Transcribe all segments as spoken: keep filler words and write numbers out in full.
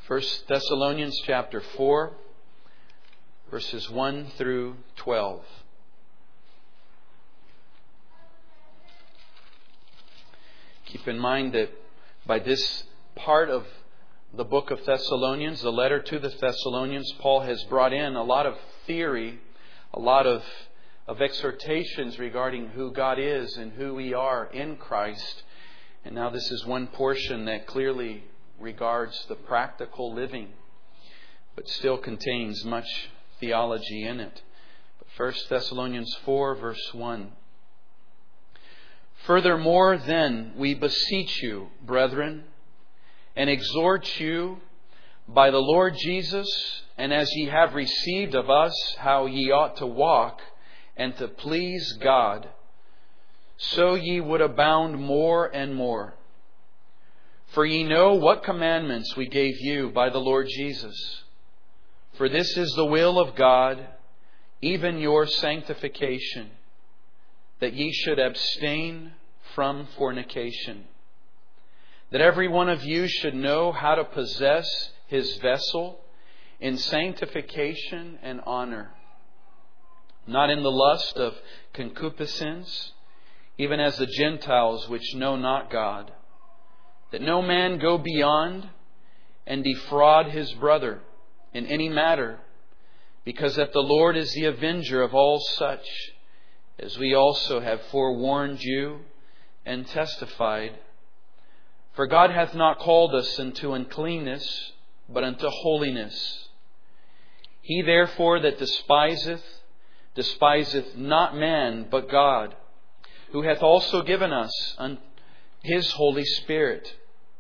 First Thessalonians chapter four, verses one through twelve. Keep in mind that by this part of the book of Thessalonians, the letter to the Thessalonians, Paul has brought in a lot of theory, a lot of, of exhortations regarding who God is and who we are in Christ. And now this is one portion that clearly regards the practical living, but still contains much theology in it. But First Thessalonians four, verse one. Furthermore, then, we beseech you, brethren, and exhort you by the Lord Jesus, and as ye have received of us how ye ought to walk and to please God, so ye would abound more and more. For ye know what commandments we gave you by the Lord Jesus. For this is the will of God, even your sanctification, that ye should abstain from fornication, that every one of you should know how to possess his vessel in sanctification and honor, not in the lust of concupiscence, even as the Gentiles which know not God, that no man go beyond and defraud his brother in any matter, because that the Lord is the avenger of all such, as we also have forewarned you and testified. For God hath not called us unto uncleanness, but unto holiness. He therefore that despiseth, despiseth not man, but God, who hath also given us His Holy Spirit.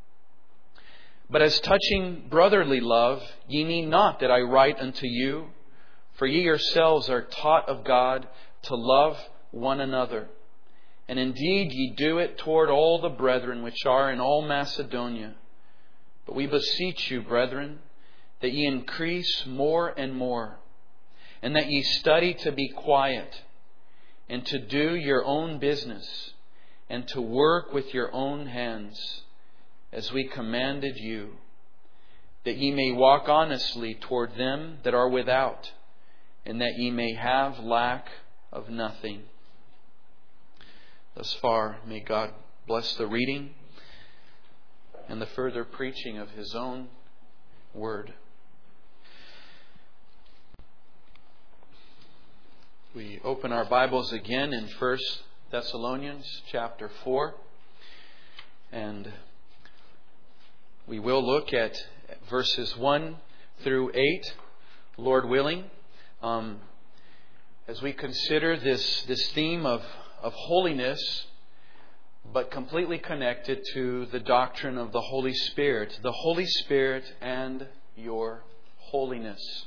But as touching brotherly love, ye need not that I write unto you, for ye yourselves are taught of God to love one another. And indeed ye do it toward all the brethren which are in all Macedonia. But we beseech you, brethren, that ye increase more and more, and that ye study to be quiet, and to do your own business, and to work with your own hands, as we commanded you, that ye may walk honestly toward them that are without, and that ye may have lack of nothing. Thus far, may God bless the reading and the further preaching of His own Word. We open our Bibles again in First Thessalonians chapter four, and we will look at verses one through eight, Lord willing, um, as we consider this, this theme of of holiness, but completely connected to the doctrine of the Holy Spirit. The Holy Spirit and your holiness.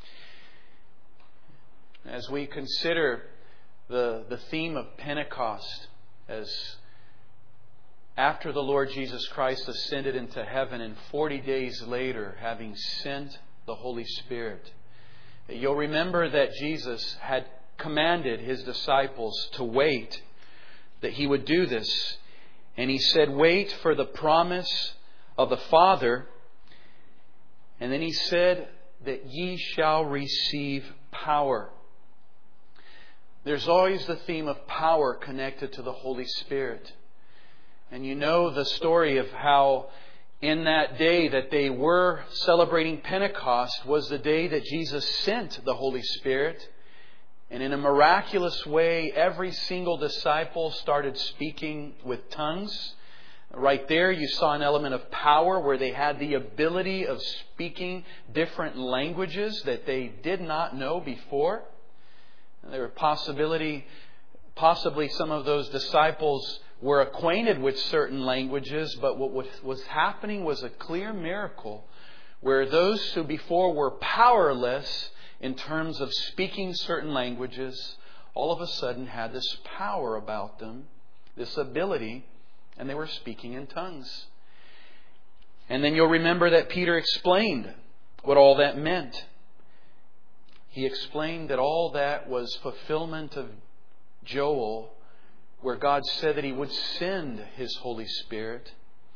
As we consider the, the theme of Pentecost, as after the Lord Jesus Christ ascended into heaven and forty days later, having sent the Holy Spirit, you'll remember that Jesus had commanded His disciples to wait, that He would do this. And He said, wait for the promise of the Father. And then He said that ye shall receive power. There's always the theme of power connected to the Holy Spirit. And you know the story of how in that day that they were celebrating Pentecost was the day that Jesus sent the Holy Spirit. And in a miraculous way, every single disciple started speaking with tongues. Right there, you saw an element of power where they had the ability of speaking different languages that they did not know before. And there were possibility, possibly some of those disciples were acquainted with certain languages, but what was happening was a clear miracle where those who before were powerless in terms of speaking certain languages, all of a sudden had this power about them, this ability, and they were speaking in tongues. And then you'll remember that Peter explained what all that meant. He explained that all that was fulfillment of Joel, where God said that He would send His Holy Spirit.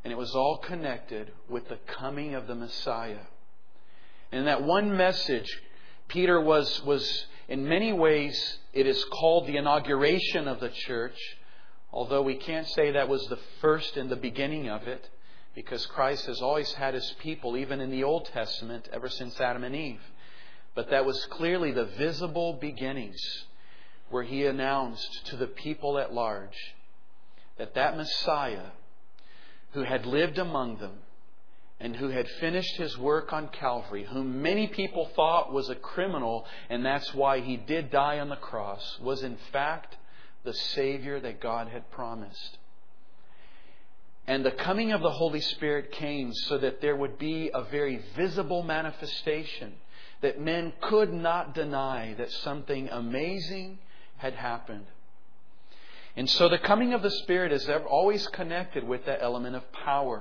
And it was all connected with the coming of the Messiah. And in that one message, Peter was, was in many ways, it is called the inauguration of the church. Although we can't say that was the first and the beginning of it. Because Christ has always had His people, even in the Old Testament, ever since Adam and Eve. But that was clearly the visible beginnings where He announced to the people at large that that Messiah who had lived among them and who had finished His work on Calvary, whom many people thought was a criminal, and that's why He did die on the cross, was in fact the Savior that God had promised. And the coming of the Holy Spirit came so that there would be a very visible manifestation, that men could not deny that something amazing had happened. And so the coming of the Spirit is always connected with that element of power.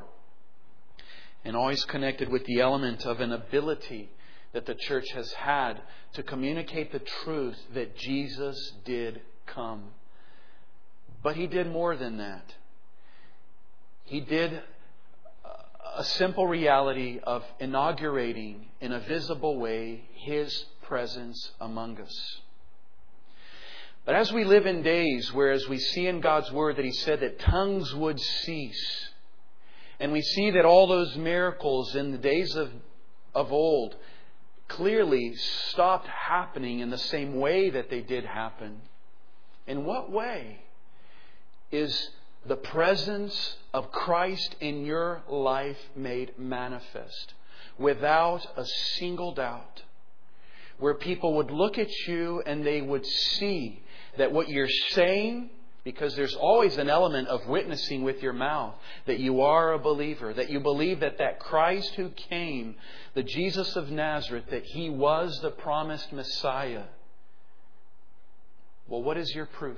And always connected with the element of an ability that the church has had to communicate the truth that Jesus did come. But He did more than that. He did a simple reality of inaugurating in a visible way His presence among us. But as we live in days where, as we see in God's Word that He said that tongues would cease, and we see that all those miracles in the days of, of old clearly stopped happening in the same way that they did happen. In what way is the presence of Christ in your life made manifest without a single doubt? Where people would look at you and they would see that what you're saying, because there's always an element of witnessing with your mouth, that you are a believer, that you believe that that Christ who came, the Jesus of Nazareth, that He was the promised Messiah. Well, what is your proof?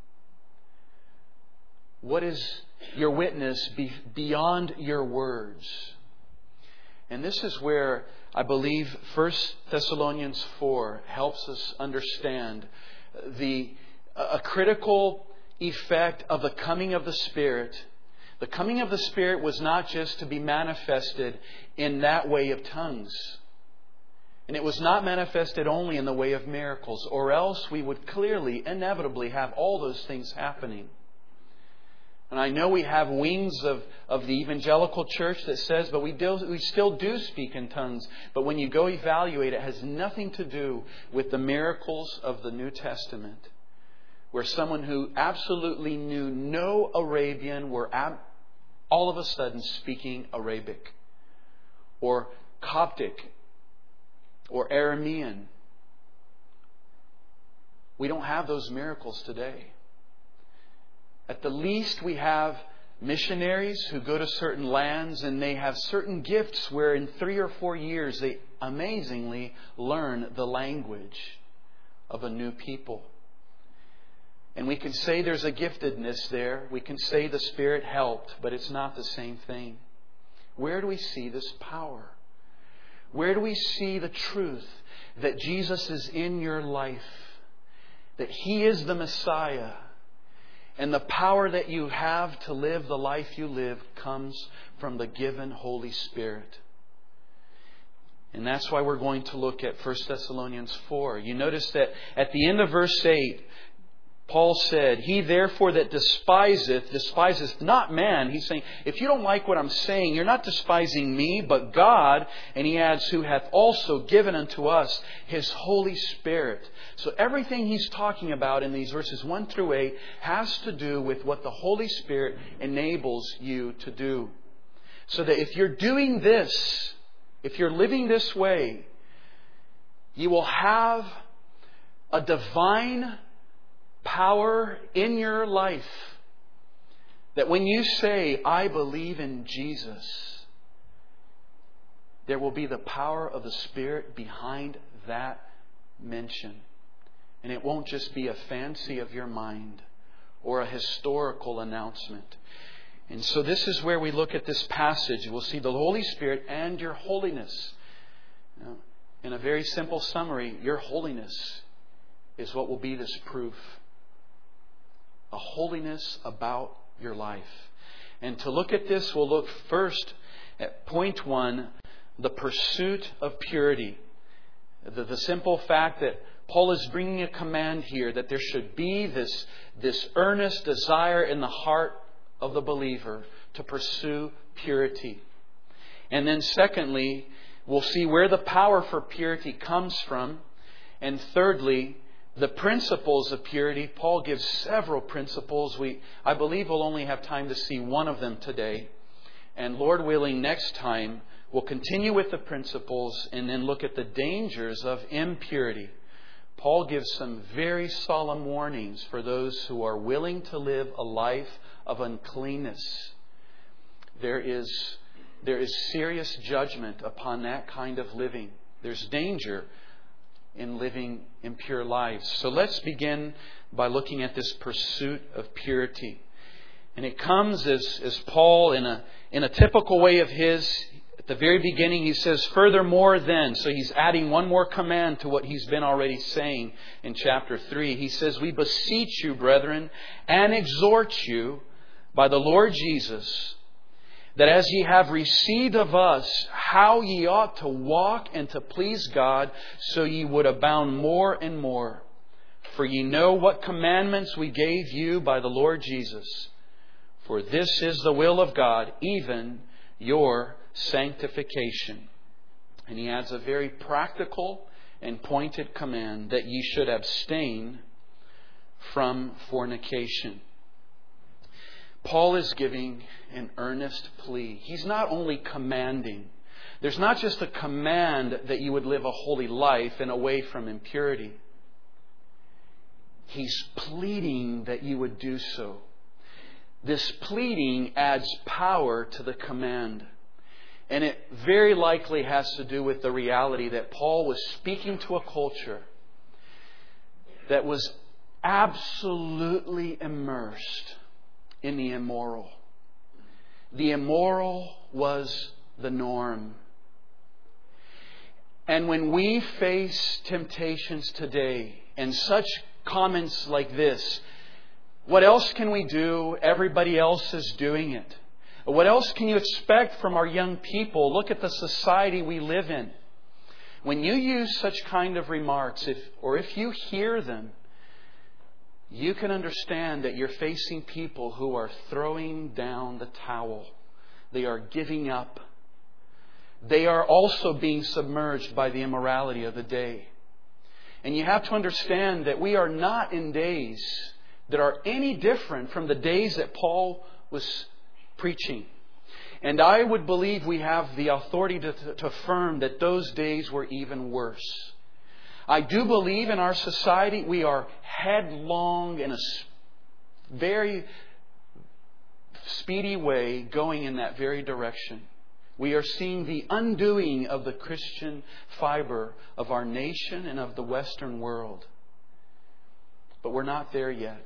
What is your witness be beyond your words? And this is where I believe First Thessalonians four helps us understand the a critical effect of the coming of the Spirit. The coming of the Spirit was not just to be manifested in that way of tongues. And it was not manifested only in the way of miracles, or else we would clearly, inevitably have all those things happening. And I know we have wings of, of the evangelical church that says, but we, do, we still do speak in tongues. But when you go evaluate, it has nothing to do with the miracles of the New Testament, where someone who absolutely knew no Arabian were ab- all of a sudden speaking Arabic, or Coptic, or Aramean. We don't have those miracles today. At the least, we have missionaries who go to certain lands and they have certain gifts where in three or four years they amazingly learn the language of a new people. And we can say there's a giftedness there. We can say the Spirit helped, but it's not the same thing. Where do we see this power? Where do we see the truth that Jesus is in your life? That He is the Messiah? And the power that you have to live the life you live comes from the given Holy Spirit. And that's why we're going to look at First Thessalonians four. You notice that at the end of verse eight, Paul said, He therefore that despiseth, despiseth not man. He's saying, if you don't like what I'm saying, you're not despising me, but God. And he adds, who hath also given unto us His Holy Spirit. So everything he's talking about in these verses one through eight has to do with what the Holy Spirit enables you to do. So that if you're doing this, if you're living this way, you will have a divine power in your life that when you say, I believe in Jesus, there will be the power of the Spirit behind that mention. And it won't just be a fancy of your mind or a historical announcement. And so this is where we look at this passage. We'll see the Holy Spirit and your holiness. Now, in a very simple summary, your holiness is what will be this proof. A holiness about your life. And to look at this, we'll look first at point one, the pursuit of purity. The, the simple fact that Paul is bringing a command here that there should be this, this earnest desire in the heart of the believer to pursue purity. And then secondly, we'll see where the power for purity comes from. And thirdly, the principles of purity. Paul gives several principles. We, I believe we'll only have time to see one of them today. And Lord willing, next time we'll continue with the principles and then look at the dangers of impurity. Paul gives some very solemn warnings for those who are willing to live a life of uncleanness. There is, there is serious judgment upon that kind of living. There's danger in living impure lives. So let's begin by looking at this pursuit of purity. And it comes as, as Paul, in a, in a typical way of his, at the very beginning, he says, furthermore then. So he's adding one more command to what he's been already saying in chapter three. He says, we beseech you, brethren, and exhort you by the Lord Jesus, that as ye have received of us how ye ought to walk and to please God, so ye would abound more and more. For ye know what commandments we gave you by the Lord Jesus. For this is the will of God, even your sanctification. And he adds a very practical and pointed command that ye should abstain from fornication. Paul is giving an earnest plea. He's not only commanding. There's not just a command that you would live a holy life and away from impurity. He's pleading that you would do so. This pleading adds power to the command. And it very likely has to do with the reality that Paul was speaking to a culture that was absolutely immersed in the immoral. The immoral was the norm. And when we face temptations today and such comments like this, what else can we do? Everybody else is doing it. What else can you expect from our young people? Look at the society we live in. When you use such kind of remarks, if, or if you hear them, you can understand that you're facing people who are throwing down the towel. They are giving up. They are also being submerged by the immorality of the day. And you have to understand that we are not in days that are any different from the days that Paul was preaching. And I would believe we have the authority to, to, to affirm that those days were even worse. I do believe in our society we are headlong in a very speedy way going in that very direction. We are seeing the undoing of the Christian fiber of our nation and of the Western world. But we're not there yet.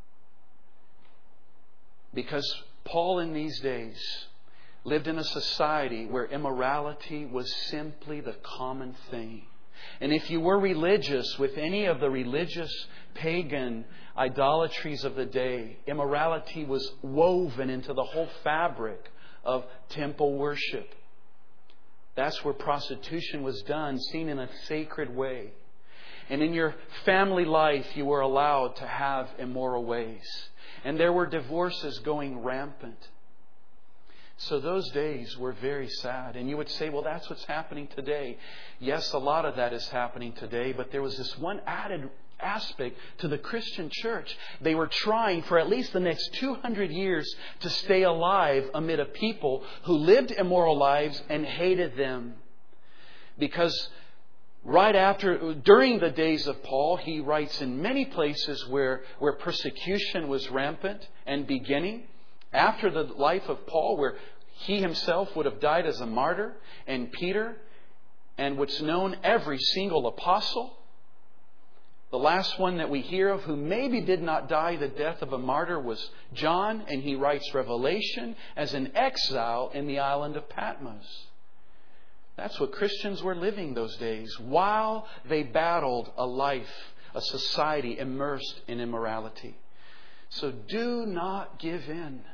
Because Paul in these days lived in a society where immorality was simply the common thing. And if you were religious with any of the religious pagan idolatries of the day, immorality was woven into the whole fabric of temple worship. That's where prostitution was done, seen in a sacred way. And in your family life, you were allowed to have immoral ways. And there were divorces going rampant. So those days were very sad. And you would say, well, that's what's happening today. Yes, a lot of that is happening today. But there was this one added aspect to the Christian church. They were trying for at least the next two hundred years to stay alive amid a people who lived immoral lives and hated them. Because right after, during the days of Paul, he writes in many places where, where persecution was rampant and beginning. After the life of Paul, where he himself would have died as a martyr, and Peter, and what's known every single apostle. The last one that we hear of who maybe did not die the death of a martyr was John, and he writes Revelation as an exile in the island of Patmos. That's what Christians were living those days while they battled a life, a society immersed in immorality. So do not give in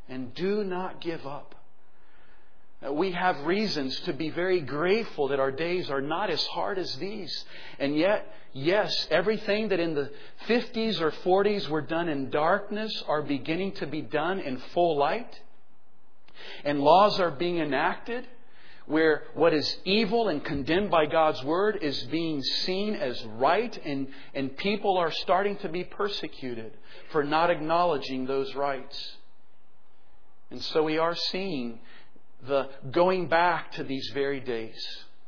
And do not give up. We have reasons to be very grateful that our days are not as hard as these. And yet, yes, everything that in the fifties or forties were done in darkness are beginning to be done in full light. And laws are being enacted where what is evil and condemned by God's Word is being seen as right. And, and people are starting to be persecuted for not acknowledging those rights. And so we are seeing the going back to these very days.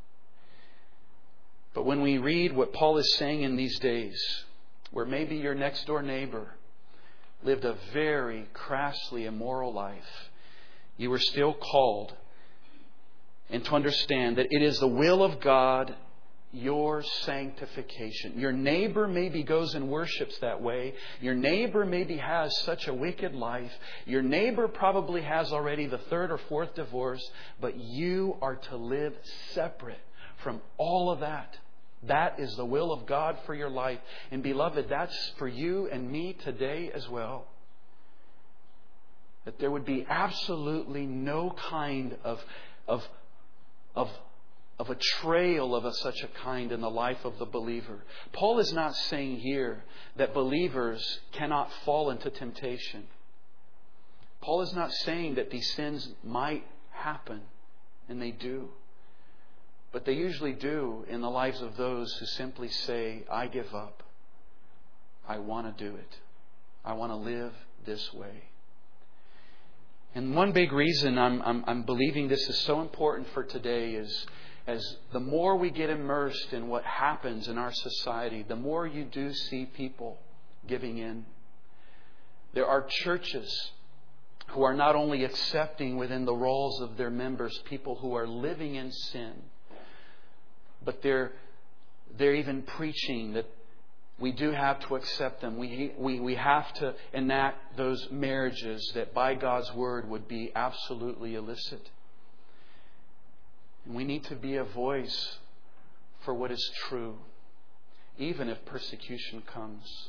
But when we read what Paul is saying in these days, where maybe your next door neighbor lived a very crassly immoral life, you are still called and to understand that it is the will of God, your sanctification. Your neighbor maybe goes and worships that way. Your neighbor maybe has such a wicked life. Your neighbor probably has already the third or fourth divorce. But you are to live separate from all of that. That is the will of God for your life. And beloved, that's for you and me today as well. That there would be absolutely no kind of, of, of of a trail of a, such a kind in the life of the believer. Paul is not saying here that believers cannot fall into temptation. Paul is not saying that these sins might happen, and they do. But they usually do in the lives of those who simply say, I give up. I want to do it. I want to live this way. And one big reason I'm, I'm, I'm believing this is so important for today is as the more we get immersed in what happens in our society, the more you do see people giving in. There are churches who are not only accepting within the roles of their members people who are living in sin, but they're they're even preaching that we do have to accept them. We, we, we have to enact those marriages that by God's Word would be absolutely illicit. And we need to be a voice for what is true, even if persecution comes.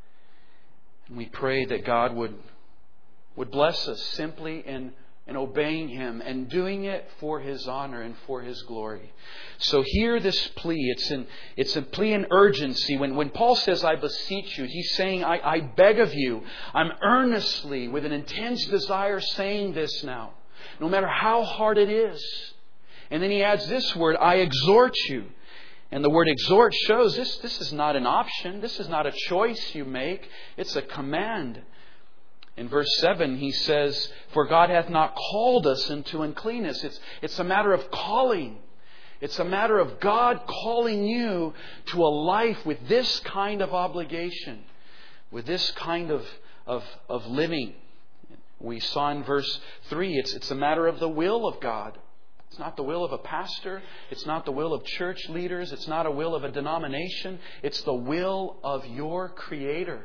And we pray that God would, would bless us simply in, in obeying Him and doing it for His honor and for His glory. So hear this plea. It's, in, it's a plea in urgency. When, when Paul says, I beseech you, he's saying, I, I beg of you. I'm earnestly, with an intense desire, saying this now, no matter how hard it is. And then he adds this word, I exhort you. And the word exhort shows this, this is not an option. This is not a choice you make. It's a command. In verse seven, he says, for God hath not called us into uncleanness. It's, it's a matter of calling. It's a matter of God calling you to a life with this kind of obligation, with this kind of, of, of living. We saw in verse three, it's, it's a matter of the will of God. It's not the will of a pastor. It's not the will of church leaders. It's not a will of a denomination. It's the will of your Creator.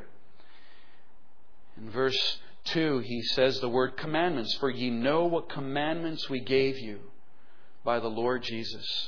In verse two, he says the word commandments. For ye know what commandments we gave you by the Lord Jesus.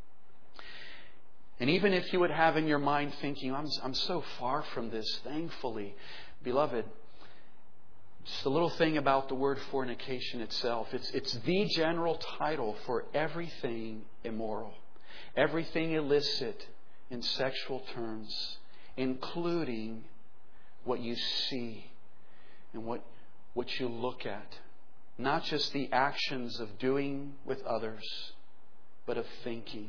And even if you would have in your mind thinking, I'm, I'm so far from this, thankfully, beloved, just a little thing about the word fornication itself. It's, it's the general title for everything immoral. Everything illicit in sexual terms. Including what you see and what, what you look at. Not just the actions of doing with others, but of thinking.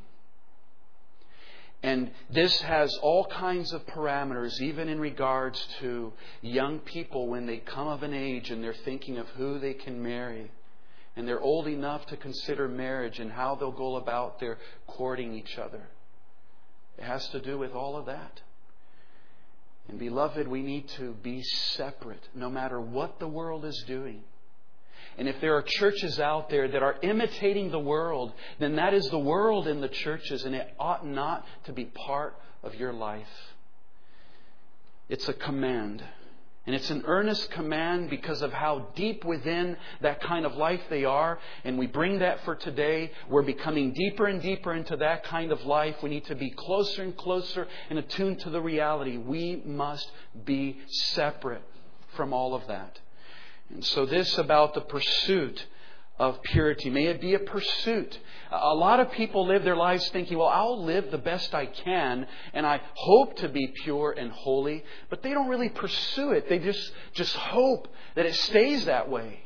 And this has all kinds of parameters, even in regards to young people when they come of an age and they're thinking of who they can marry. And they're old enough to consider marriage and how they'll go about their courting each other. It has to do with all of that. And beloved, we need to be separate no matter what the world is doing. And if there are churches out there that are imitating the world, then that is the world in the churches, and it ought not to be part of your life. It's a command. And it's an earnest command because of how deep within that kind of life they are. And we bring that for today. We're becoming deeper and deeper into that kind of life. We need to be closer and closer and attuned to the reality. We must be separate from all of that. And so this about the pursuit of purity. May it be a pursuit. A lot of people live their lives thinking, well, I'll live the best I can and I hope to be pure and holy. But they don't really pursue it. They just, just hope that it stays that way.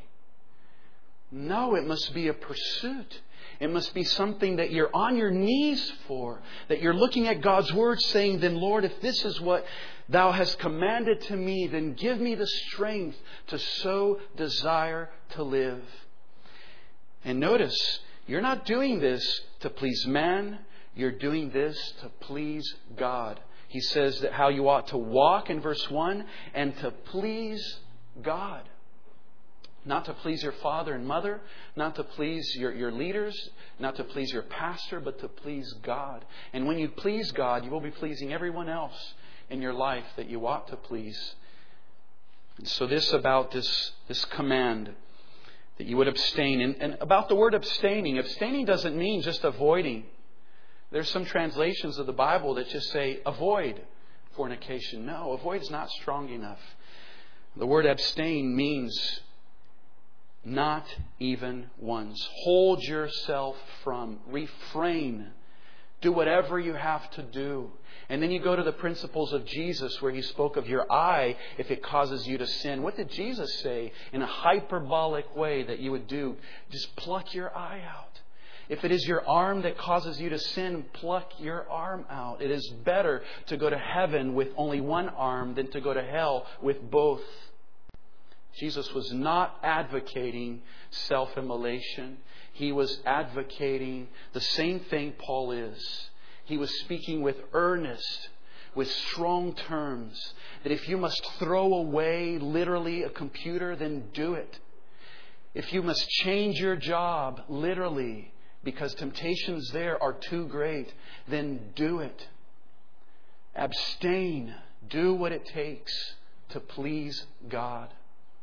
No, it must be a pursuit. It must be something that you're on your knees for. That you're looking at God's Word saying, then Lord, if this is what Thou hast commanded to me, then give me the strength to so desire to live. And notice, you're not doing this to please man. You're doing this to please God. He says that how you ought to walk in verse one, and to please God. Not to please your father and mother, not to please your, your leaders, not to please your pastor, but to please God. And when you please God, you will be pleasing everyone else in your life that you ought to please. And so this about this, this command that you would abstain. And, and about the word abstaining, abstaining doesn't mean just avoiding. There's some translations of the Bible that just say avoid fornication. No, avoid is not strong enough. The word abstain means not even once. Hold yourself from. Refrain. Do whatever you have to do. And then you go to the principles of Jesus where He spoke of your eye if it causes you to sin. What did Jesus say in a hyperbolic way that you would do? Just pluck your eye out. If it is your arm that causes you to sin, pluck your arm out. It is better to go to heaven with only one arm than to go to hell with both. Jesus was not advocating self-immolation. He was advocating the same thing Paul is. He was speaking with earnest, with strong terms, that if you must throw away literally a computer, then do it. If you must change your job literally because temptations there are too great, then do it. Abstain. Do what it takes to please God.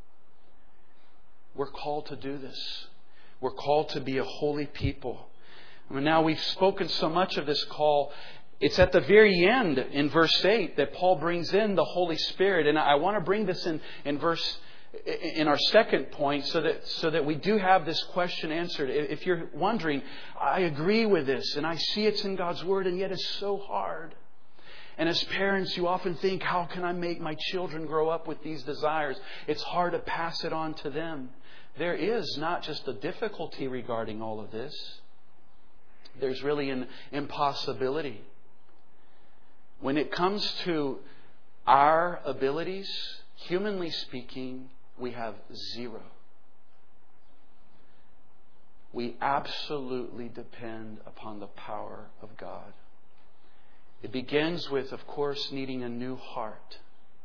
We're called to do this. We're called to be a holy people. And now we've spoken so much of this call. It's at the very end in verse eight that Paul brings in the Holy Spirit. And I want to bring this in, in verse in our second point so that so that we do have this question answered. If you're wondering, I agree with this and I see it's in God's Word and yet it's so hard. And as parents, you often think, how can I make my children grow up with these desires? It's hard to pass it on to them. There is not just a difficulty regarding all of this. There's really an impossibility. When it comes to our abilities, humanly speaking, we have zero. We absolutely depend upon the power of God. It begins with, of course, needing a new heart.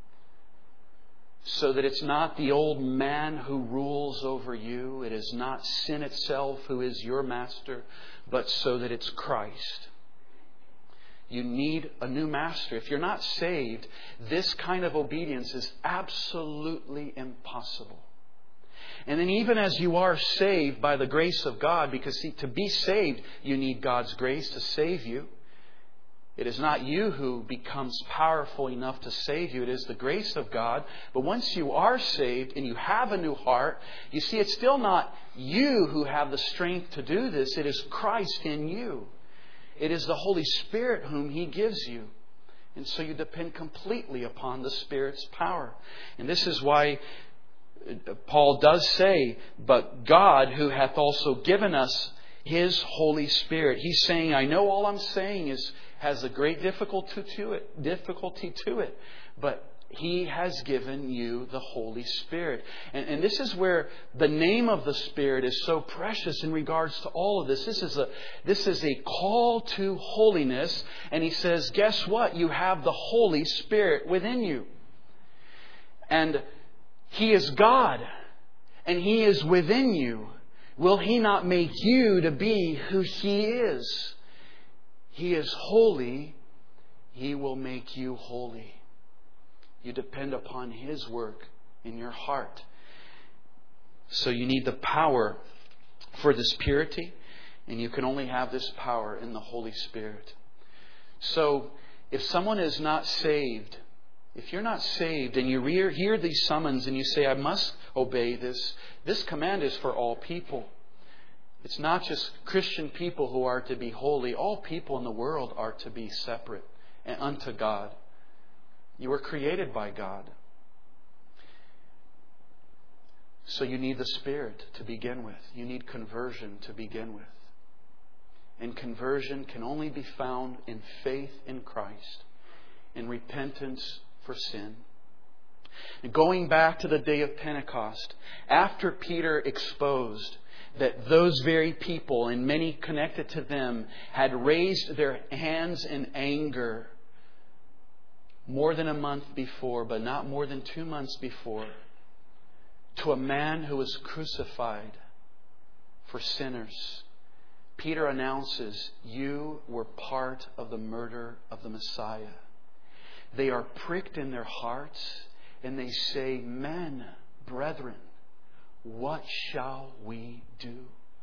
So that it's not the old man who rules over you. It is not sin itself who is your master, but so that it's Christ. You need a new master. If you're not saved, this kind of obedience is absolutely impossible. And then even as you are saved by the grace of God, because see, to be saved, you need God's grace to save you. It is not you who becomes powerful enough to save you. It is the grace of God. But once you are saved and you have a new heart, you see, it's still not you who have the strength to do this. It is Christ in you. It is the Holy Spirit whom He gives you. And so you depend completely upon the Spirit's power. And this is why Paul does say, but God who hath also given us His Holy Spirit. He's saying, I know all I'm saying is has a great difficulty to it, difficulty to it, but He has given you the Holy Spirit. And, and this is where the name of the Spirit is so precious in regards to all of this. This is a, this is a call to holiness. And he says, guess what? You have the Holy Spirit within you. And He is God. And He is within you. Will He not make you to be who He is? He is holy. He will make you holy. You depend upon His work in your heart. So you need the power for this purity. And you can only have this power in the Holy Spirit. So if someone is not saved, if you're not saved and you hear these summons and you say, I must obey this. This command is for all people. It's not just Christian people who are to be holy. All people in the world are to be separate and unto God. You were created by God. So you need the Spirit to begin with. You need conversion to begin with. And conversion can only be found in faith in Christ, in repentance for sin. Going back to the day of Pentecost, after Peter exposed that those very people and many connected to them had raised their hands in anger more than a month before, but not more than two months before, to a man who was crucified for sinners, Peter announces, you were part of the murder of the Messiah. They are pricked in their hearts and they say, men, brethren, what shall we do?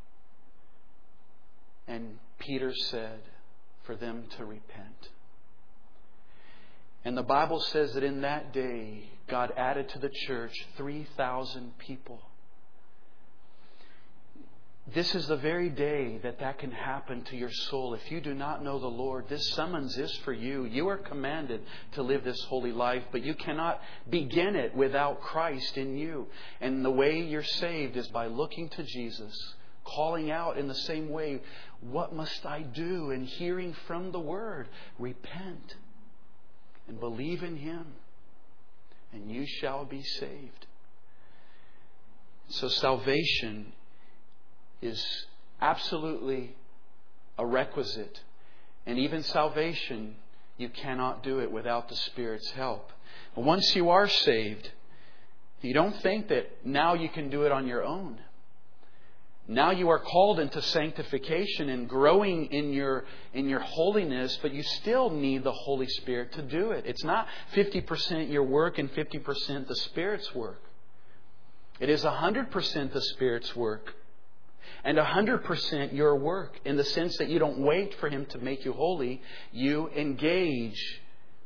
And Peter said for them to repent. And the Bible says that in that day, God added to the church three thousand people. This is the very day that that can happen to your soul. If you do not know the Lord, this summons is for you. You are commanded to live this holy life, but you cannot begin it without Christ in you. And the way you're saved is by looking to Jesus, calling out in the same way, what must I do? And hearing from the Word, repent and believe in Him, and you shall be saved. So salvation is absolutely a requisite. And even salvation, you cannot do it without the Spirit's help. Once you are saved, you don't think that now you can do it on your own. Now you are called into sanctification and growing in your in your holiness, but you still need the Holy Spirit to do it. It's not fifty percent your work and fifty percent the Spirit's work. It is one hundred percent the Spirit's work and one hundred percent your work, in the sense that you don't wait for Him to make you holy. You engage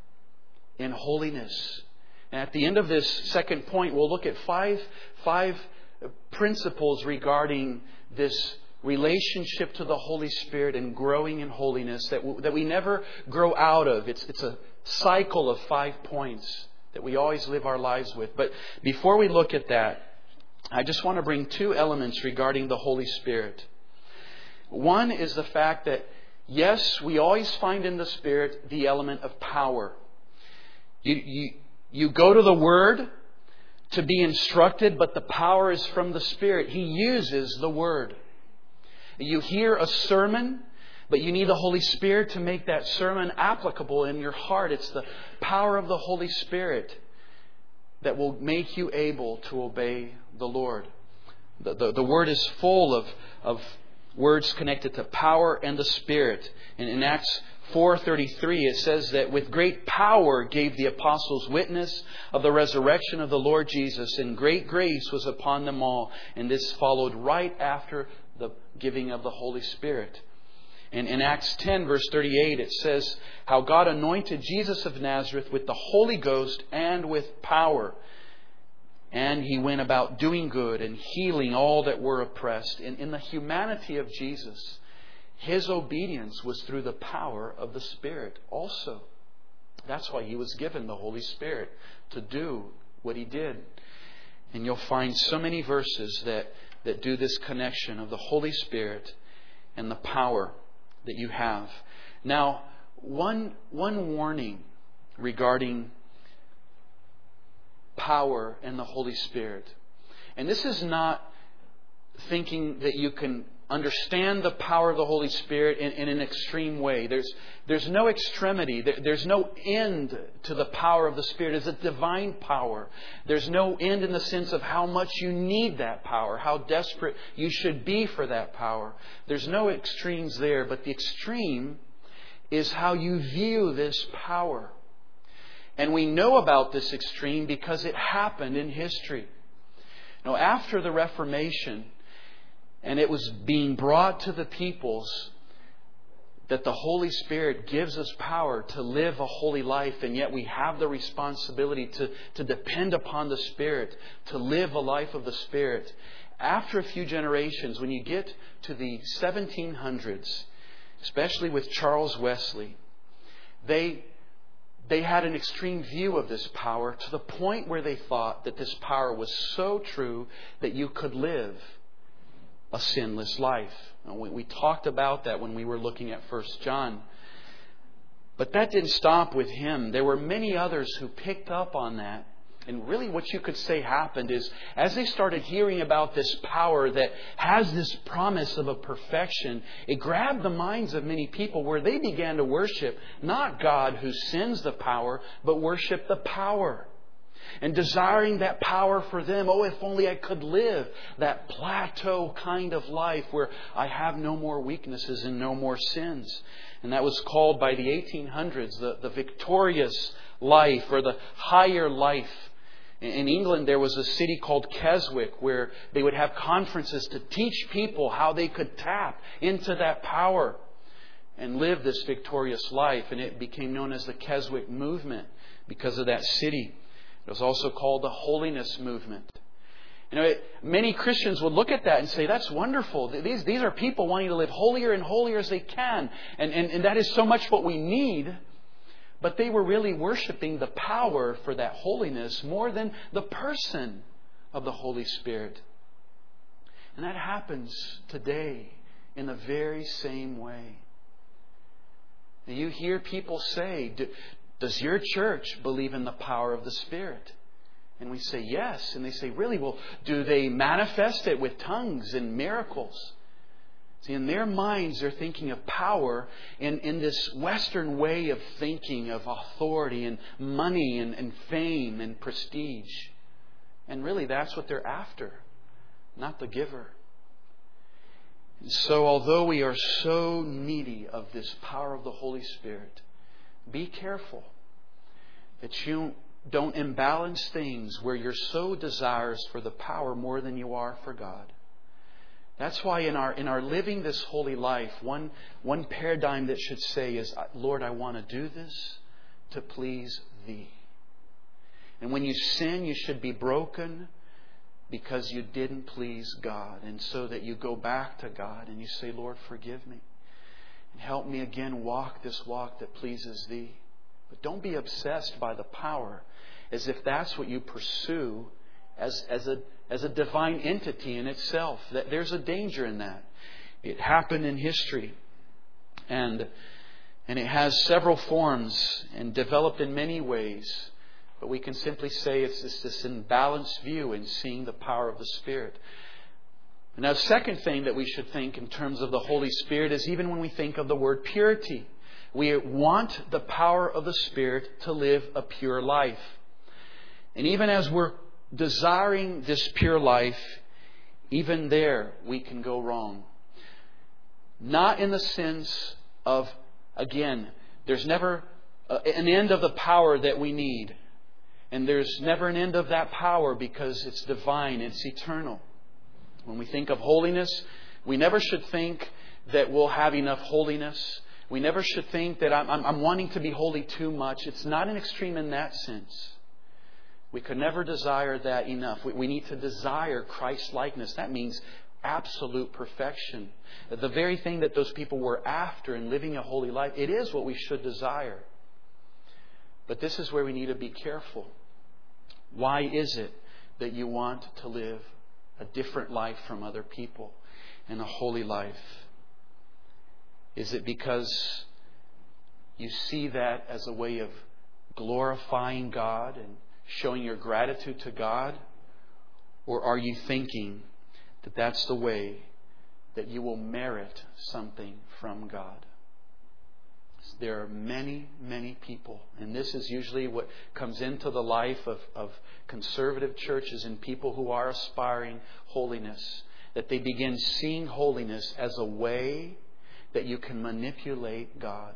in holiness. And at the end of this second point, we'll look at five five principles regarding this relationship to the Holy Spirit and growing in holiness that w- that we never grow out of. It's it's a cycle of five points that we always live our lives with. But before we look at that, I just want to bring two elements regarding the Holy Spirit. One is the fact that, yes, we always find in the Spirit the element of power. You you you go to the Word to be instructed, but the power is from the Spirit. He uses the Word. You hear a sermon, but you need the Holy Spirit to make that sermon applicable in your heart. It's the power of the Holy Spirit that will make you able to obey the Lord. The, the, the Word is full of, of words connected to power and the Spirit. And in Acts four thirty-three, it says that with great power gave the apostles witness of the resurrection of the Lord Jesus, and great grace was upon them all. And this followed right after the giving of the Holy Spirit. And in Acts ten verse thirty-eight, it says how God anointed Jesus of Nazareth with the Holy Ghost and with power. And He went about doing good and healing all that were oppressed. And in the humanity of Jesus, His obedience was through the power of the Spirit also. That's why He was given the Holy Spirit, to do what He did. And you'll find so many verses that, that do this connection of the Holy Spirit and the power that you have. Now, one, one warning regarding power and the Holy Spirit. And this is not thinking that you can understand the power of the Holy Spirit in, in an extreme way. There's, there's no extremity. There, there's no end to the power of the Spirit. It's a divine power. There's no end in the sense of how much you need that power, how desperate you should be for that power. There's no extremes there, but the extreme is how you view this power. And we know about this extreme because it happened in history. Now, after the Reformation, and it was being brought to the peoples that the Holy Spirit gives us power to live a holy life, and yet we have the responsibility to, to depend upon the Spirit, to live a life of the Spirit. After a few generations, when you get to the seventeen hundreds, especially with Charles Wesley, they, they had an extreme view of this power to the point where they thought that this power was so true that you could live a sinless life. Now, we, we talked about that when we were looking at First John. But that didn't stop with him. There were many others who picked up on that. And really what you could say happened is, as they started hearing about this power that has this promise of a perfection, it grabbed the minds of many people where they began to worship not God who sends the power, but worship the power. And desiring that power for them. Oh, if only I could live that plateau kind of life where I have no more weaknesses and no more sins. And that was called by the eighteen hundreds the, the victorious life, or the higher life. In England, there was a city called Keswick where they would have conferences to teach people how they could tap into that power and live this victorious life. And it became known as the Keswick movement because of that city. It was also called the holiness movement. You know, it, many Christians would look at that and say, that's wonderful. These, these are people wanting to live holier and holier as they can. And, and, and that is so much what we need. But they were really worshiping the power for that holiness more than the person of the Holy Spirit. And that happens today in the very same way. And you hear people say, does your church believe in the power of the Spirit? And we say yes. And they say, really? Well, do they manifest it with tongues and miracles? See, in their minds, they're thinking of power in, in this Western way of thinking of authority and money and, and fame and prestige. And really, that's what they're after, not the giver. And so, although we are so needy of this power of the Holy Spirit, be careful that you don't imbalance things where you're so desirous for the power more than you are for God. That's why in our in our living this holy life, one, one paradigm that should say is, Lord, I want to do this to please Thee. And when you sin, you should be broken because you didn't please God. And so that you go back to God and you say, Lord, forgive me. And help me again walk this walk that pleases Thee. But don't be obsessed by the power as if that's what you pursue as, as a as a divine entity in itself. That there's a danger in that. It happened in history. And and it has several forms and developed in many ways. But we can simply say it's this, this imbalanced view in seeing the power of the Spirit. And now the second thing that we should think in terms of the Holy Spirit is even when we think of the word purity. We want the power of the Spirit to live a pure life. And even as we're desiring this pure life, even there we can go wrong. Not in the sense of, again, there's never an end of the power that we need. And there's never an end of that power because it's divine, it's eternal. When we think of holiness, we never should think that we'll have enough holiness. We never should think that I'm, I'm, I'm wanting to be holy too much. It's not an extreme in that sense. We could never desire that enough. We, we need to desire Christ-likeness. That means absolute perfection. The very thing that those people were after in living a holy life, it is what we should desire. But this is where we need to be careful. Why is it that you want to live a different life from other people and a holy life? Is it because you see that as a way of glorifying God and showing your gratitude to God? Or are you thinking that that's the way that you will merit something from God? There are many, many people, and this is usually what comes into the life of, of conservative churches and people who are aspiring holiness, that they begin seeing holiness as a way that you can manipulate God,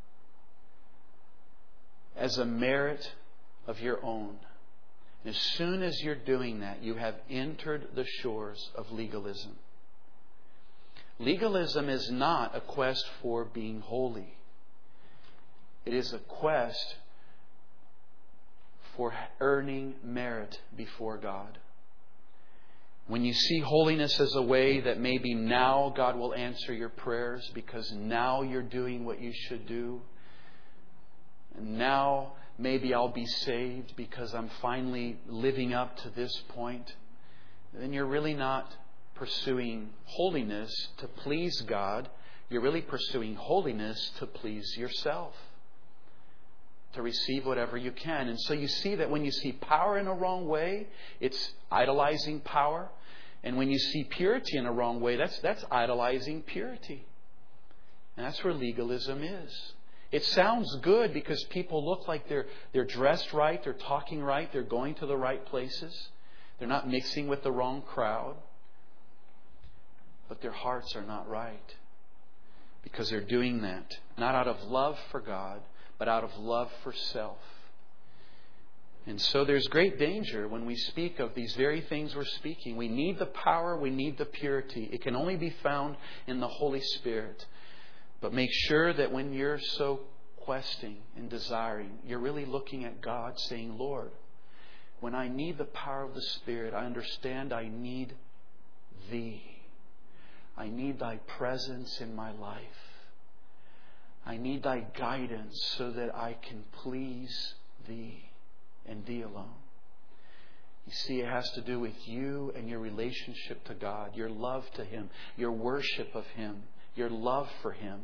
as a merit of your own. And as soon as you're doing that, you have entered the shores of legalism. Legalism is not a quest for being holy. It is a quest for earning merit before God. When you see holiness as a way that maybe now God will answer your prayers because now you're doing what you should do, and now maybe I'll be saved because I'm finally living up to this point, then you're really not pursuing holiness to please God. You're really pursuing holiness to please yourself, to receive whatever you can. And so you see that when you see power in a wrong way, it's idolizing power. And when you see purity in a wrong way, that's that's idolizing purity. And that's where legalism is. It sounds good because people look like they're they're dressed right, they're talking right, they're going to the right places. They're not mixing with the wrong crowd. But their hearts are not right. Because they're doing that not out of love for God, but out of love for self. And so there's great danger when we speak of these very things we're speaking. We need the power, we need the purity. It can only be found in the Holy Spirit. But make sure that when you're so questing and desiring, you're really looking at God saying, Lord, when I need the power of the Spirit, I understand I need Thee. I need Thy presence in my life. I need Thy guidance so that I can please Thee and Thee alone. You see, it has to do with you and your relationship to God, your love to Him, your worship of Him, your love for Him.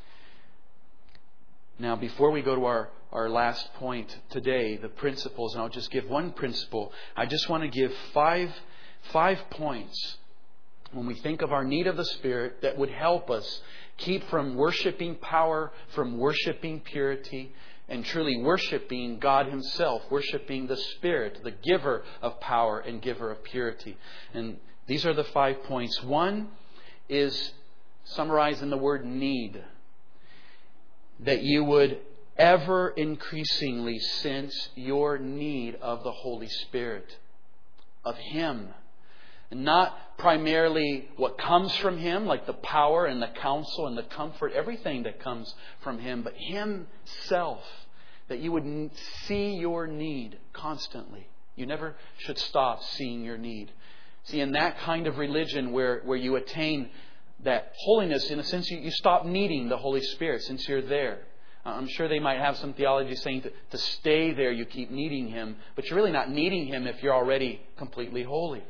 Now, before we go to our, our last point today, the principles, and I'll just give one principle, I just want to give five, five points when we think of our need of the Spirit that would help us keep from worshiping power, from worshiping purity, and truly worshiping God Himself, worshiping the Spirit, the giver of power and giver of purity. And these are the five points. One is summarized in the word need. That you would ever increasingly sense your need of the Holy Spirit, of Him. Not primarily what comes from Him, like the power and the counsel and the comfort, everything that comes from Him, but Himself. That you would see your need constantly. You never should stop seeing your need. See, in that kind of religion where, where you attain that holiness, in a sense, you, you stop needing the Holy Spirit since you're there. I'm sure they might have some theology saying to, to stay there, you keep needing Him, but you're really not needing Him if you're already completely holy.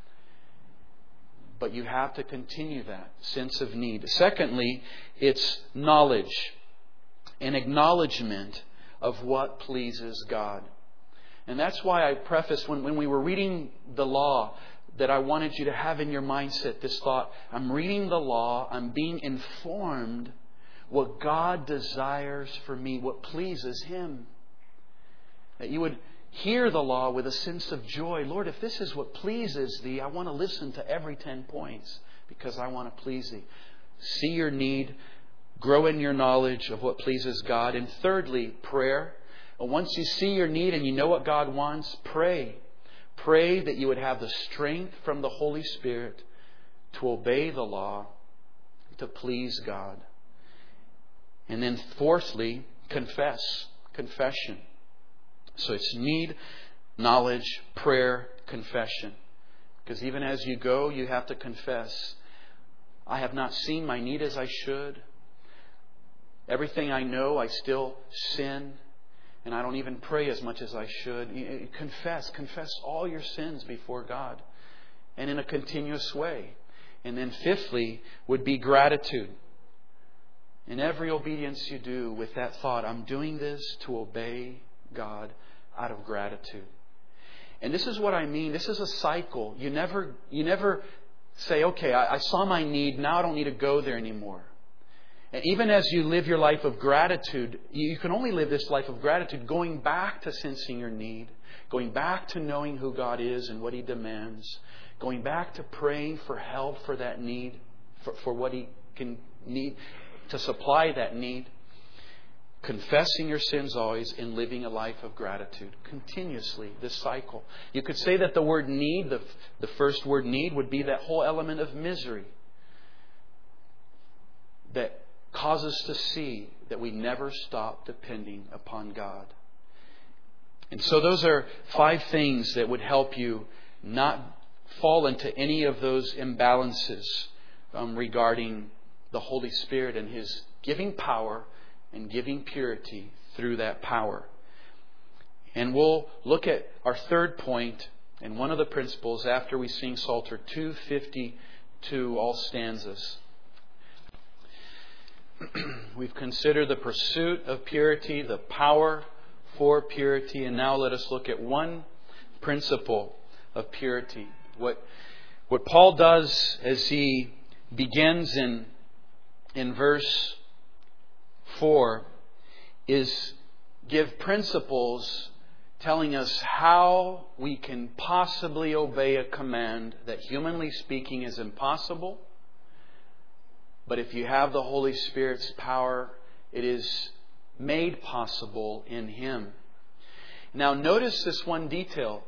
But you have to continue that sense of need. Secondly, it's knowledge, an acknowledgement of what pleases God. And that's why I prefaced when, when we were reading the law, that I wanted you to have in your mindset this thought, I'm reading the law, I'm being informed what God desires for me, what pleases Him. That you would hear the law with a sense of joy. Lord, if this is what pleases Thee, I want to listen to every ten points because I want to please Thee. See your need, grow in your knowledge of what pleases God. And thirdly, prayer. Once you see your need and you know what God wants, pray. Pray that you would have the strength from the Holy Spirit to obey the law, to please God. And then fourthly, confess. Confession. So it's need, knowledge, prayer, confession. Because even as you go, you have to confess. I have not seen my need as I should. Everything I know, I still sin. And I don't even pray as much as I should. Confess. Confess all your sins before God. And in a continuous way. And then fifthly would be gratitude. In every obedience you do with that thought, I'm doing this to obey God out of gratitude. And this is what I mean. This is a cycle. You never, you never say, okay, I, I saw my need. Now I don't need to go there anymore. And even as you live your life of gratitude, you can only live this life of gratitude going back to sensing your need, going back to knowing who God is and what He demands, going back to praying for help for that need, for, for what He can need, to supply that need, confessing your sins always and living a life of gratitude continuously, this cycle. You could say that the word need, the, the first word need, would be that whole element of misery. that cause us to see that we never stop depending upon God. And so those are five things that would help you not fall into any of those imbalances um, regarding the Holy Spirit and His giving power and giving purity through that power. And we'll look at our third point and one of the principles after we sing Psalter two fifty-two, all stanzas. We've considered the pursuit of purity, the power for purity, and now let us look at one principle of purity. What what Paul does as he begins in in verse four is give principles telling us how we can possibly obey a command that, humanly speaking, is impossible. But if you have the Holy Spirit's power, it is made possible in Him. Now notice this one detail.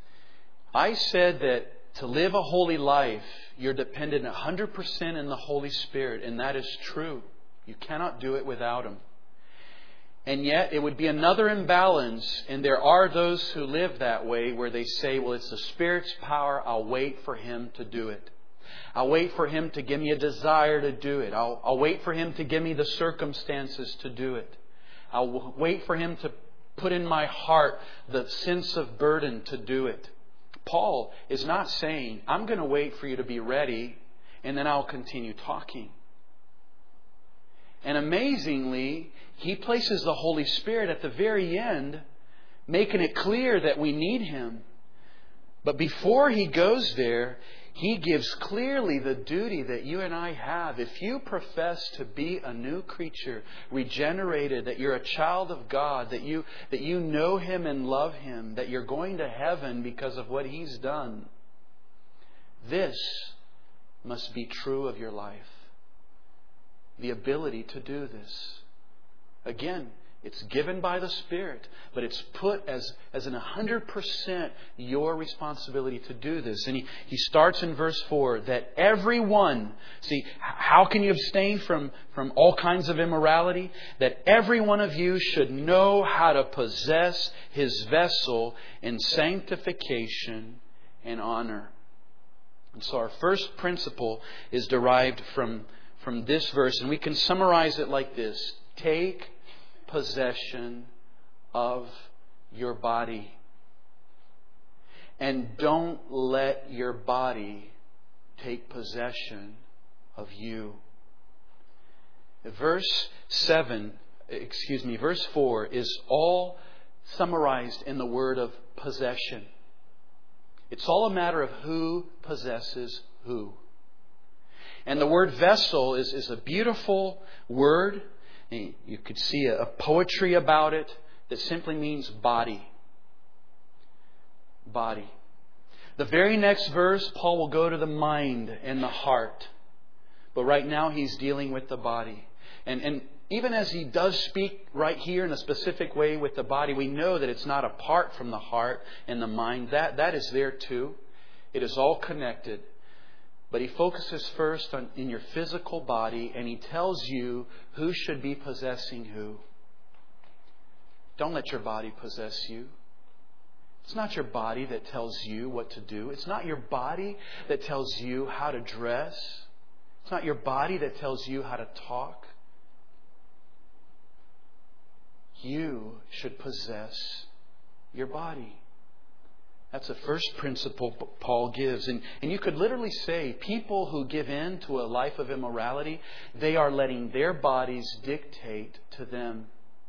I said that to live a holy life, you're dependent one hundred percent in the Holy Spirit, and that is true. You cannot do it without Him. And yet it would be another imbalance, and there are those who live that way where they say, well, it's the Spirit's power, I'll wait for Him to do it. I'll wait for Him to give me a desire to do it. I'll, I'll wait for Him to give me the circumstances to do it. I'll wait for Him to put in my heart the sense of burden to do it. Paul is not saying, I'm going to wait for you to be ready and then I'll continue talking. And amazingly, he places the Holy Spirit at the very end, making it clear that we need Him. But before he goes there, he gives clearly the duty that you and I have. If you profess to be a new creature, regenerated, that you're a child of God, that you, that you know Him and love Him, that you're going to heaven because of what He's done, this must be true of your life. The ability to do this. Again, it's given by the Spirit, but it's put as, as an one hundred percent your responsibility to do this. And he, he starts in verse four, that everyone, see, how can you abstain from, from all kinds of immorality? That every one of you should know how to possess his vessel in sanctification and honor. And so our first principle is derived from, from this verse, and we can summarize it like this. Take possession of your body. And don't let your body take possession of you. Verse seven, excuse me, verse four is all summarized in the word of possession. It's all a matter of who possesses who. And the word vessel is, is a beautiful word. You could see a poetry about it that simply means body. Body. The very next verse, Paul will go to the mind and the heart. But right now he's dealing with the body. And, and even as he does speak right here in a specific way with the body, we know that it's not apart from the heart and the mind. That, that is there too. It is all connected. But he focuses first on in your physical body, and he tells you who should be possessing who. Don't let your body possess you. It's not your body that tells you what to do. It's not your body that tells you how to dress. It's not your body that tells you how to talk. You should possess your body. That's the first principle Paul gives. And, and you could literally say people who give in to a life of immorality, they are letting their bodies dictate to them.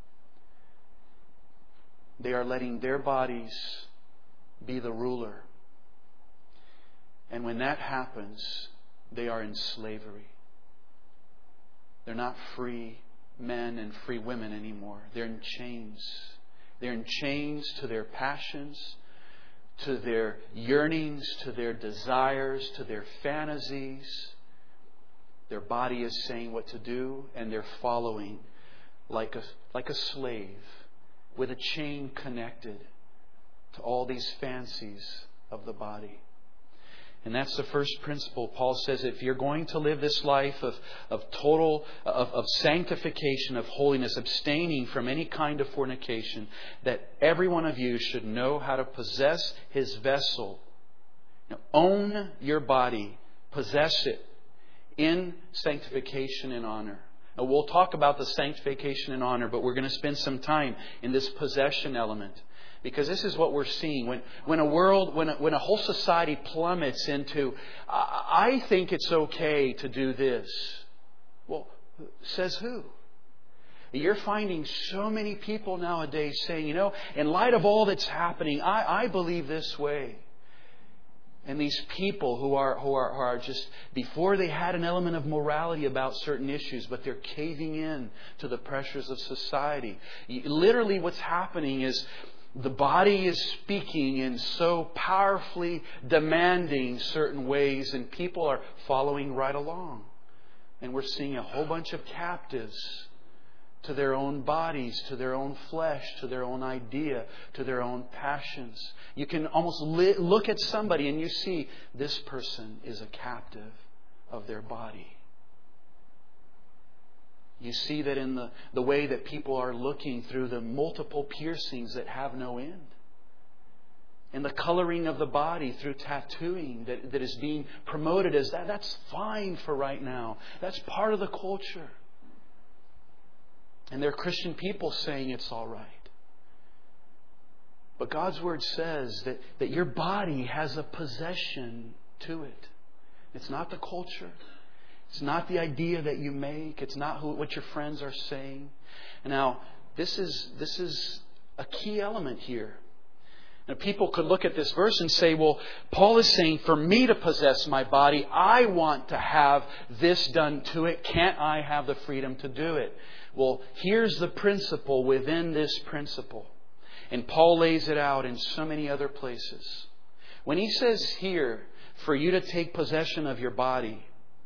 They are letting their bodies be the ruler. And when that happens, they are in slavery. They're not free men and free women anymore. They're in chains. They're in chains to their passions, to their yearnings, to their desires, to their fantasies. Their body is saying what to do, and they're following like a, like a slave with a chain connected to all these fancies of the body. And that's the first principle. Paul says if you're going to live this life of, of total, of, of sanctification, of holiness, abstaining from any kind of fornication, that every one of you should know how to possess his vessel. You know, own your body. Possess it in sanctification and honor. Now, we'll talk about the sanctification and honor, but we're going to spend some time in this possession element. Because this is what we're seeing. When when a world, when a, when a whole society plummets into, I, I think it's okay to do this. Well, says who? You're finding so many people nowadays saying, you know, in light of all that's happening, I, I believe this way. And these people who are, who are who are just, before they had an element of morality about certain issues, but they're caving in to the pressures of society. Literally what's happening is, the body is speaking in so powerfully demanding certain ways, and people are following right along. And we're seeing a whole bunch of captives to their own bodies, to their own flesh, to their own idea, to their own passions. You can almost li- look at somebody and you see this person is a captive of their body. You see that in the, the way that people are looking through the multiple piercings that have no end. In the coloring of the body through tattooing that, that is being promoted as that. That's fine for right now. That's part of the culture. And there are Christian people saying it's all right. But God's Word says that, that your body has a possession to it. It's not the culture. It's not the idea that you make. It's not who, what your friends are saying. Now, this is this is a key element here. Now, people could look at this verse and say, well, Paul is saying, for me to possess my body, I want to have this done to it. Can't I have the freedom to do it? Well, here's the principle within this principle. And Paul lays it out in so many other places. When he says here, for you to take possession of your body,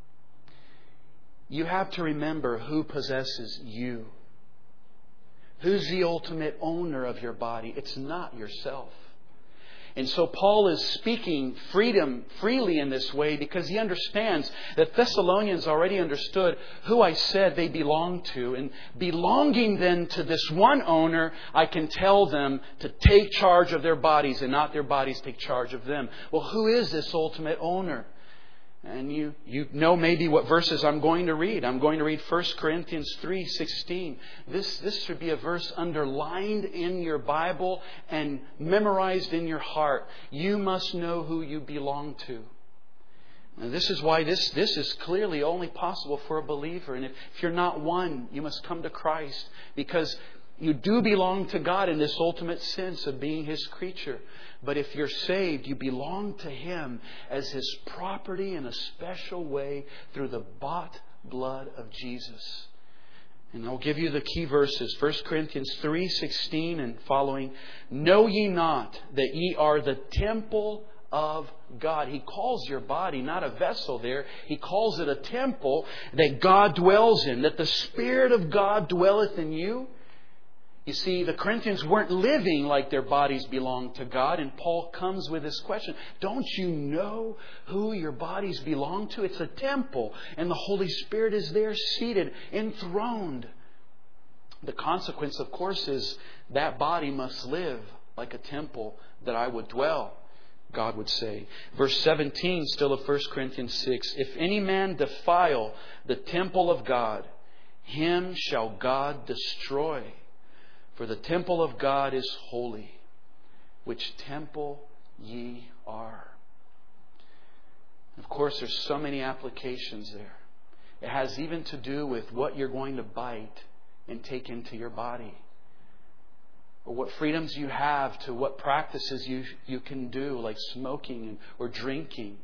you have to remember who possesses you. Who's the ultimate owner of your body? It's not yourself. And so Paul is speaking freedom freely in this way because he understands that Thessalonians already understood who I said they belong to. And belonging then to this one owner, I can tell them to take charge of their bodies and not their bodies take charge of them. Well, who is this ultimate owner? And you, you know maybe what verses I'm going to read. I'm going to read First Corinthians three sixteen. This, this should be a verse underlined in your Bible and memorized in your heart. You must know who you belong to. And this is why this, this is clearly only possible for a believer. And if, if you're not one, you must come to Christ. Because you do belong to God in this ultimate sense of being His creature. But if you're saved, you belong to Him as His property in a special way through the bought blood of Jesus. And I'll give you the key verses. First Corinthians three sixteen and following. Know ye not that ye are the temple of God. He calls your body not a vessel there. He calls it a temple that God dwells in. That the Spirit of God dwelleth in you. You see, the Corinthians weren't living like their bodies belonged to God. And Paul comes with this question. Don't you know who your bodies belong to? It's a temple. And the Holy Spirit is there seated, enthroned. The consequence, of course, is that body must live like a temple that I would dwell, God would say. Verse seventeen, still of First Corinthians six. If any man defile the temple of God, him shall God destroy. For the temple of God is holy, which temple ye are. Of course, there's so many applications there. It has even to do with what you're going to bite and take into your body. Or what freedoms you have to what practices you, you can do, like smoking or drinking.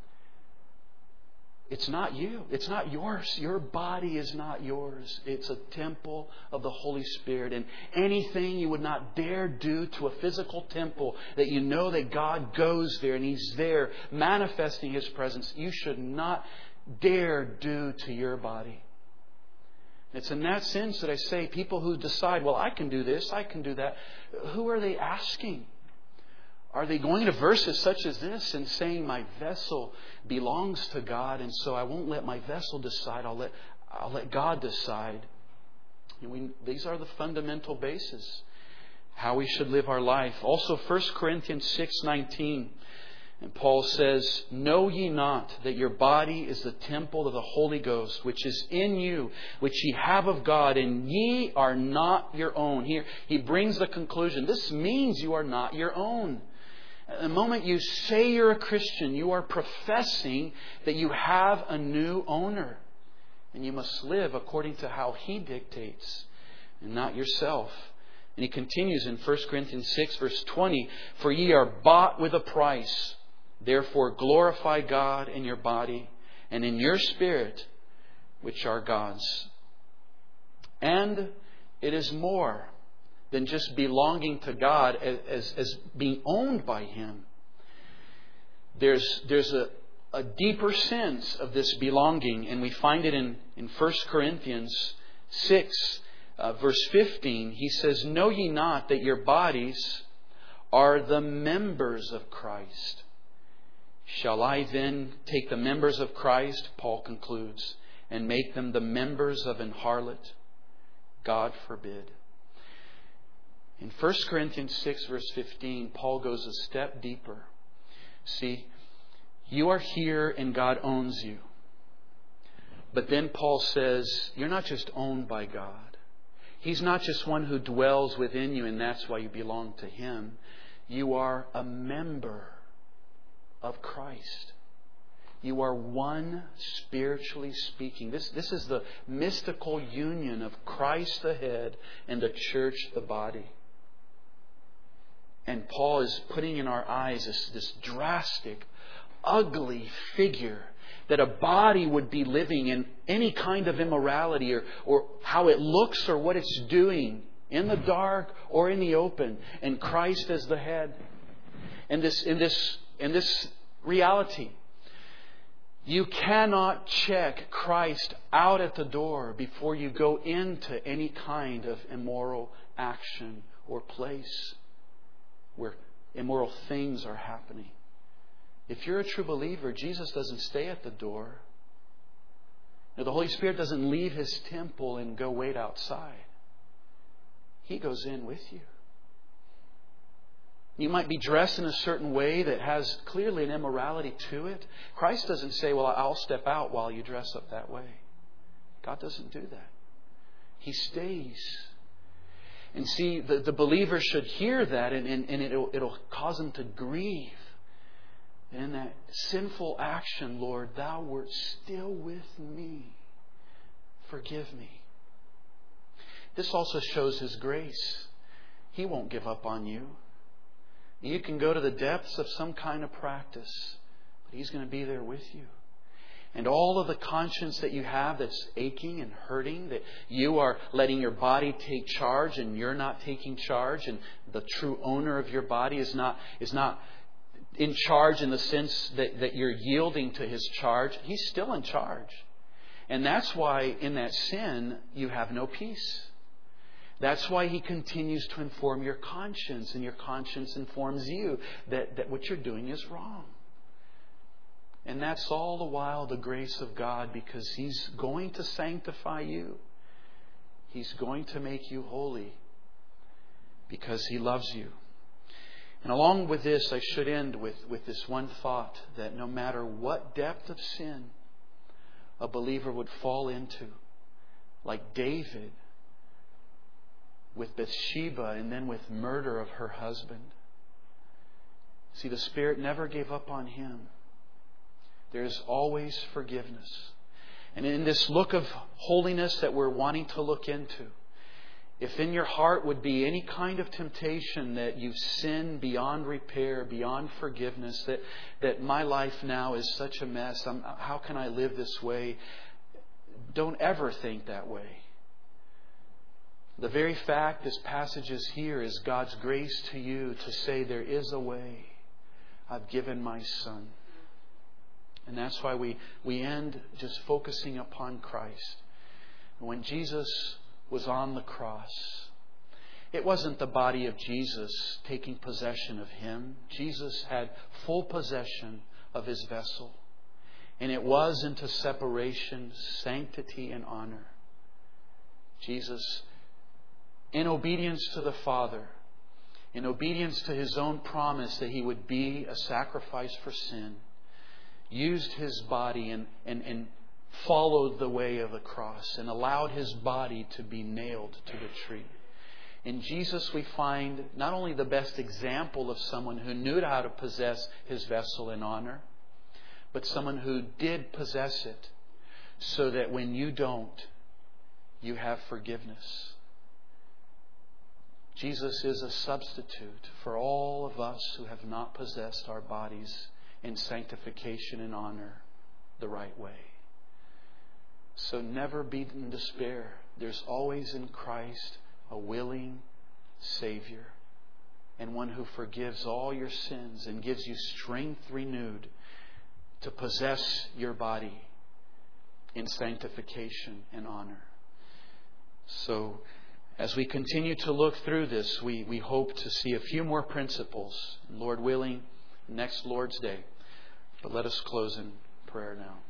It's not you. It's not yours. Your body is not yours. It's a temple of the Holy Spirit. And anything you would not dare do to a physical temple that you know that God goes there and He's there manifesting His presence, you should not dare do to your body. It's in that sense that I say people who decide, well, I can do this, I can do that. Who are they asking? Are they going to verses such as this and saying, my vessel belongs to God, and so I won't let my vessel decide. I'll let, I'll let God decide. And we, these are the fundamental bases, how we should live our life. Also, First Corinthians six nineteen. And Paul says, know ye not that your body is the temple of the Holy Ghost, which is in you, which ye have of God, and ye are not your own. Here he brings the conclusion. This means you are not your own. The moment you say you're a Christian, you are professing that you have a new owner. And you must live according to how He dictates and not yourself. And he continues in First Corinthians six verse twenty, for ye are bought with a price. Therefore glorify God in your body and in your spirit, which are God's. And it is more than just belonging to God as, as, as being owned by Him. There's, there's a, a deeper sense of this belonging, and we find it in, in First Corinthians six, uh, verse fifteen. He says, know ye not that your bodies are the members of Christ? Shall I then take the members of Christ, Paul concludes, and make them the members of an harlot? God forbid. In First Corinthians six verse fifteen, Paul goes a step deeper. See, you are here and God owns you. But then Paul says, you're not just owned by God. He's not just one who dwells within you and that's why you belong to Him. You are a member of Christ. You are one spiritually speaking. This, this is the mystical union of Christ the head and the church the body. And Paul is putting in our eyes this, this drastic, ugly figure that a body would be living in any kind of immorality or, or how it looks or what it's doing in the dark or in the open. And Christ as the head. And this, in this In this reality, you cannot check Christ out at the door before you go into any kind of immoral action or place where immoral things are happening. If you're a true believer, Jesus doesn't stay at the door. Now, the Holy Spirit doesn't leave His temple and go wait outside. He goes in with you. You might be dressed in a certain way that has clearly an immorality to it. Christ doesn't say, well, I'll step out while you dress up that way. God doesn't do that. He stays. And see, the, the believer should hear that and, and, and it'll, it'll cause them to grieve. And in that sinful action, Lord, Thou wert still with me. Forgive me. This also shows His grace. He won't give up on you. You can go to the depths of some kind of practice, but He's going to be there with you. And all of the conscience that you have that's aching and hurting, that you are letting your body take charge and you're not taking charge, and the true owner of your body is not is not in charge in the sense that, that you're yielding to His charge. He's still in charge. And that's why in that sin you have no peace. That's why He continues to inform your conscience, and your conscience informs you that, that what you're doing is wrong. And that's all the while the grace of God, because He's going to sanctify you. He's going to make you holy because He loves you. And along with this, I should end with, with this one thought, that no matter what depth of sin a believer would fall into, like David, with Bathsheba and then with murder of her husband. See, the Spirit never gave up on him. There's always forgiveness. And in this look of holiness that we're wanting to look into, if in your heart would be any kind of temptation that you've sinned beyond repair, beyond forgiveness, that, that my life now is such a mess, I'm, how can I live this way? Don't ever think that way. The very fact this passage is here is God's grace to you to say there is a way. I've given my Son. And that's why we, we end just focusing upon Christ. When Jesus was on the cross It wasn't the body of Jesus taking possession of Him. Jesus had full possession of His vessel. And it was into separation, sanctity, and honor. Jesus, in obedience to the Father, in obedience to His own promise that He would be a sacrifice for sin, used His body and, and, and followed the way of the cross and allowed His body to be nailed to the tree. In Jesus we find not only the best example of someone who knew how to possess His vessel in honor, but someone who did possess it so that when you don't, you have forgiveness. Jesus is a substitute for all of us who have not possessed our bodies in sanctification and honor the right way. So never be in despair. There's always in Christ a willing Savior and one who forgives all your sins and gives you strength renewed to possess your body in sanctification and honor. So as we continue to look through this, we, we hope to see a few more principles, Lord willing, next Lord's Day. But let us close in prayer now.